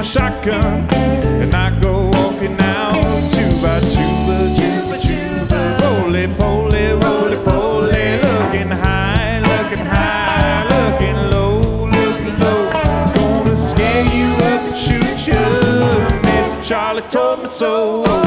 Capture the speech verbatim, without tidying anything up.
shotgun, and I go walking out two by tuba, tuba, tuba. Roly poly, roly poly, looking high, looking high, looking low, looking low. Gonna scare you up and shoot you. Mister Charlie told me so.